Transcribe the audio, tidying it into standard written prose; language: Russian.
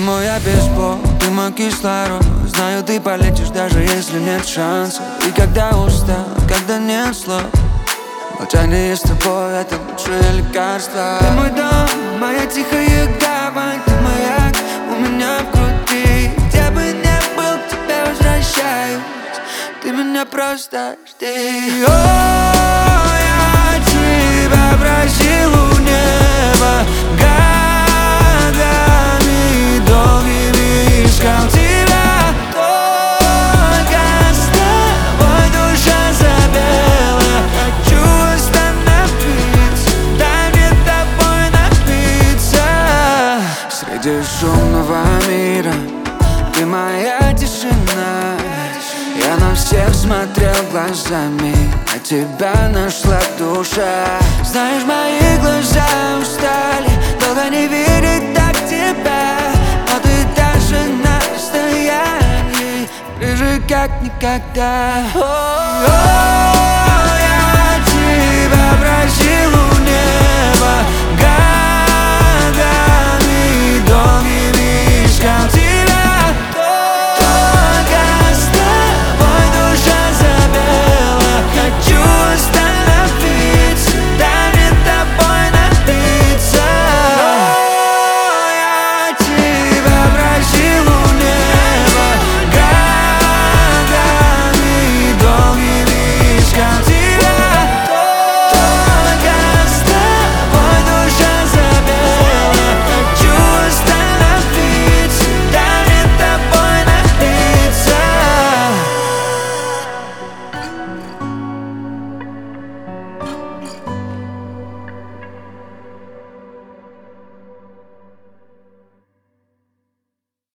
мой обезбол, ты мой кислород. Знаю, ты полетишь, даже если нет шанса. И когда устал, когда нет слов, молчание с тобой — это лучшее лекарство. Ты мой дом, моя тихая гавань, ты маяк у меня в груди. Где бы ни был, к тебе возвращаюсь, ты меня просто жди. О, я тебя просил у неба, годами долгими искал тебя. Только с тобой душа запела. Хочу остановиться, дай мне тобой напиться. Среди шумного мира ты моя тишина. Я на всех смотрел глазами, а тебя нашла душа. Знаешь, мои глаза устали долго не видеть так тебя, но ты даже на расстоянии ближе как никогда.